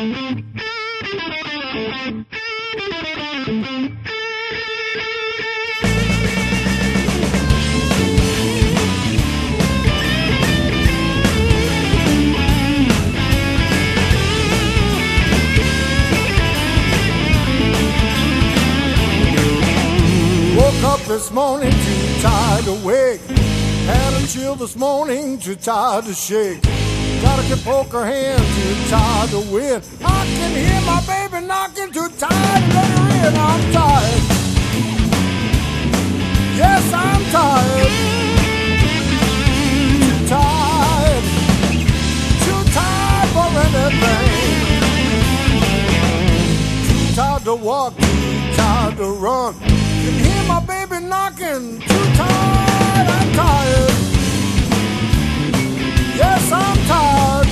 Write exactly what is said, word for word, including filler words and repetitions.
Woke up this morning too tired to wake. Had a chill this morning, too tired to shake. Got a good poker hand, too tired to win. I can hear my baby knocking, too tired to let her in. I'm tired. Yes, I'm tired. Too tired. Too tired for anything. Too tired to walk, too tired to run. Can hear my baby knocking. Too tired, I'm tired. Yes, I'm tired.